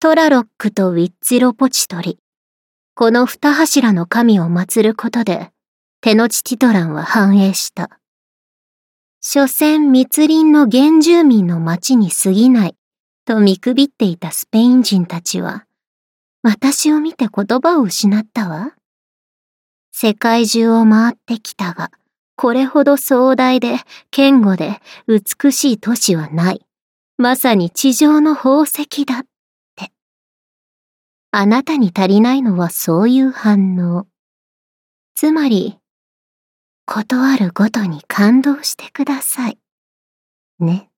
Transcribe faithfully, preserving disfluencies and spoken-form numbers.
トラロックとウィッツィロポチトリ、この二柱の神を祀ることで、テノチティトランは繁栄した。所詮密林の原住民の町に過ぎない、と見くびっていたスペイン人たちは、私を見て言葉を失ったわ。世界中を回ってきたが、これほど壮大で堅固で美しい都市はない。まさに地上の宝石だって。あなたに足りないのはそういう反応。つまり、ことあるごとに感動してください。ね。